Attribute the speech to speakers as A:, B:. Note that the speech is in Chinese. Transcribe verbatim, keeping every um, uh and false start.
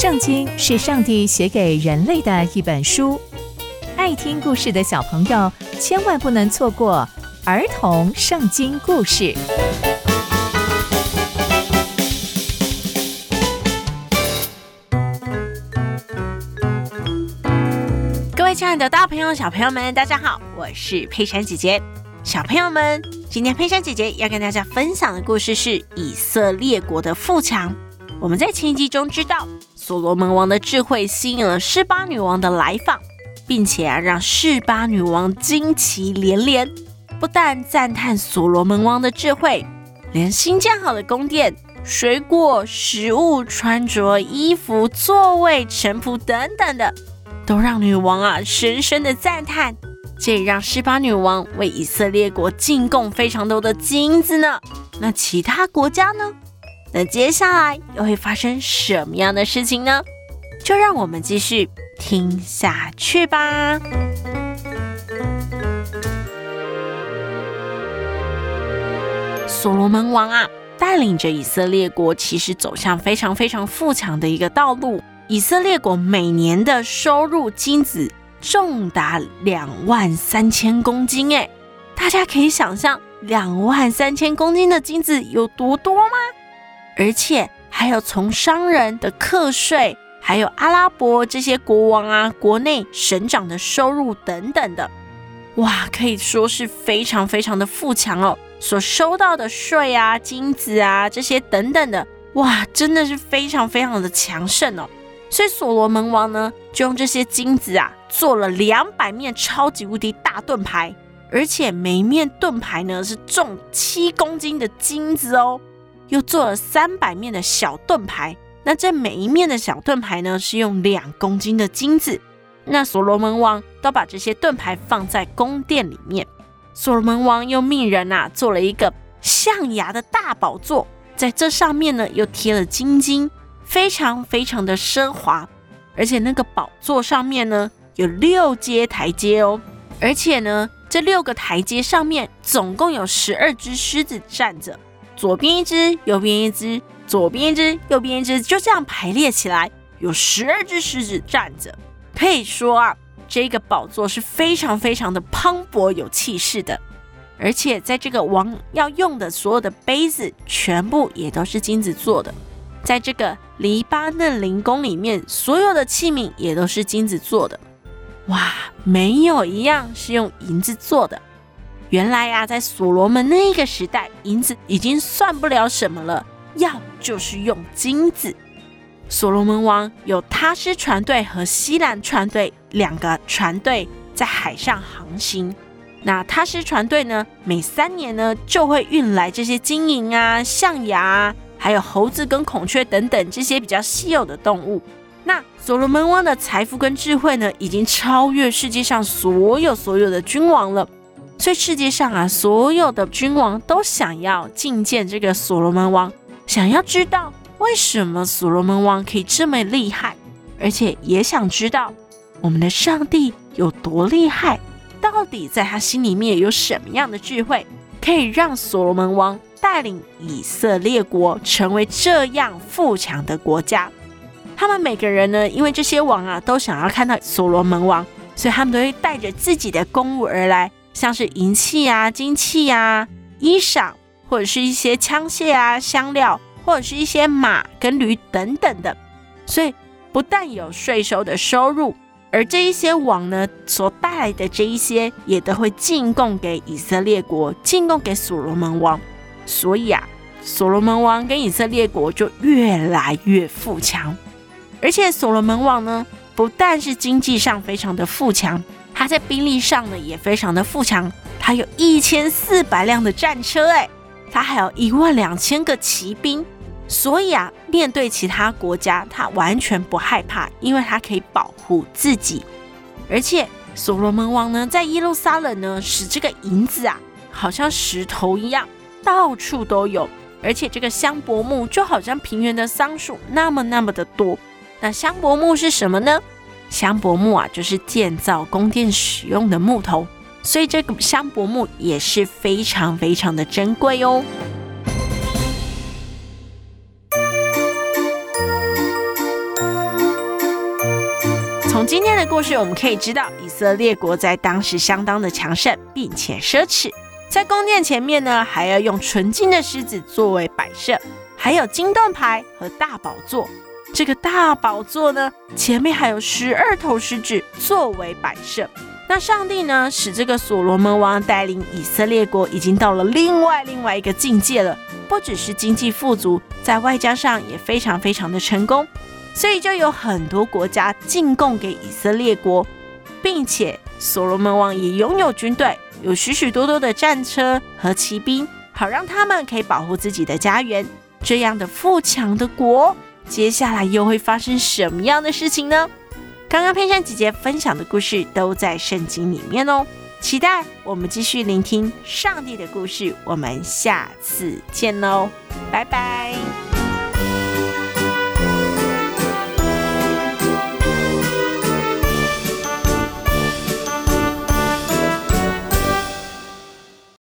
A: 圣经是上帝写给人类的一本书，爱听故事的小朋友千万不能错过儿童圣经故事。
B: 各位亲爱的大朋友小朋友们，大家好，我是佩珊姐姐。小朋友们，今天佩珊姐姐要跟大家分享的故事是以色列国的富强。我们在前一集中知道，所罗门王的智慧吸引了示巴女王的来访，并且、啊、让示巴女王惊奇连连，不但赞叹所罗门王的智慧，连新建好的宫殿、水果、食物、穿着、衣服、座位、臣仆等等的，都让女王啊深深的赞叹。这也让示巴女王为以色列国进贡非常多的金子呢。那其他国家呢？那接下来又会发生什么样的事情呢？就让我们继续听下去吧。所罗门王啊，带领着以色列国其实走向非常非常富强的一个道路。以色列国每年的收入金子重达两万三千公斤，哎，大家可以想象两万三千公斤的金子有多多吗？而且还有从商人的课税，还有阿拉伯这些国王啊、国内省长的收入等等的，哇，可以说是非常非常的富强哦。所收到的税啊、金子啊这些等等的，哇，真的是非常非常的强盛哦。所以所罗门王呢，就用这些金子啊，做了两百面超级无敌大盾牌，而且每一面盾牌呢是重七公斤的金子哦。又做了三百面的小盾牌，那这每一面的小盾牌呢是用两公斤的金子。那所罗门王都把这些盾牌放在宫殿里面。所罗门王又命人啊做了一个象牙的大宝座，在这上面呢又贴了金金，非常非常的奢华。而且那个宝座上面呢有六阶台阶哦，而且呢这六个台阶上面总共有十二只狮子站着。左边一只，右边一只，左边一只，右边一只，就这样排列起来，有十二只狮子站着。可以说啊，这个宝座是非常非常的磅礴有气势的。而且在这个王要用的所有的杯子，全部也都是金子做的。在这个黎巴嫩灵宫里面，所有的器皿也都是金子做的。哇，没有一样是用银子做的。原来啊，在所罗门那个时代，银子已经算不了什么了，要就是用金子。所罗门王有他施船队和西兰船队两个船队在海上航行。那他施船队呢，每三年呢就会运来这些金银啊、象牙啊，还有猴子跟孔雀等等这些比较稀有的动物。那所罗门王的财富跟智慧呢，已经超越世界上所有所有的君王了。所以世界上啊，所有的君王都想要觐见这个所罗门王，想要知道为什么所罗门王可以这么厉害，而且也想知道我们的上帝有多厉害，到底在他心里面有什么样的智慧，可以让所罗门王带领以色列国成为这样富强的国家。他们每个人呢，因为这些王啊都想要看到所罗门王，所以他们都会带着自己的公物而来，像是银器啊、金器啊、衣裳，或者是一些枪械啊、香料，或者是一些马跟驴等等的。所以不但有税收的收入，而这一些王呢所带来的这一些也都会进贡给以色列国，进贡给所罗门王。所以啊，所罗门王跟以色列国就越来越富强。而且所罗门王呢，不但是经济上非常的富强，他在兵力上呢也非常的富强。他有一千四百辆的战车，哎，他还有一万两千个骑兵。所以啊，面对其他国家，他完全不害怕，因为他可以保护自己。而且所罗门王呢，在耶路撒冷呢，使这个银子啊，好像石头一样，到处都有。而且这个香柏木就好像平原的桑树那么那么的多。那香柏木是什么呢？香柏木啊，就是建造宫殿使用的木头，所以这个香柏木也是非常非常的珍贵哦。 从今天的故事我们可以知道，以色列国在当时相当的强盛并且奢侈，在宫殿前面呢，还要用纯金的狮子作为摆设，还有金盾牌和大宝座。这个大宝座呢，前面还有十二头狮子作为摆设。那上帝呢，使这个所罗门王带领以色列国已经到了另外另外一个境界了，不只是经济富足，在外交上也非常非常的成功，所以就有很多国家进贡给以色列国，并且所罗门王也拥有军队，有许许多多的战车和骑兵，好让他们可以保护自己的家园。这样的富强的国，接下来又会发生什么样的事情呢？刚刚佩珊姐姐分享的故事都在圣经里面哦，期待我们继续聆听上帝的故事，我们下次见喽，拜拜。